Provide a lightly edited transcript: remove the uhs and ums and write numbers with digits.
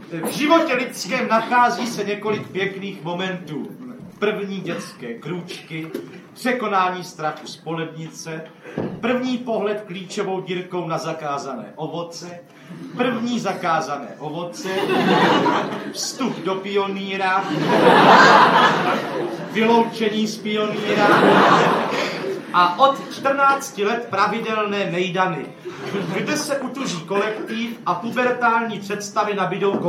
V životě lidském nachází se několik pěkných momentů. První dětské krůčky, překonání strachu z polednice, první pohled klíčovou dírkou na zakázané ovoce, první zakázané ovoce, vstup do pionýra, vyloučení z pionýra a od 14 let pravidelné mejdany, kde se utuží kolektiv a pubertální představy nabídou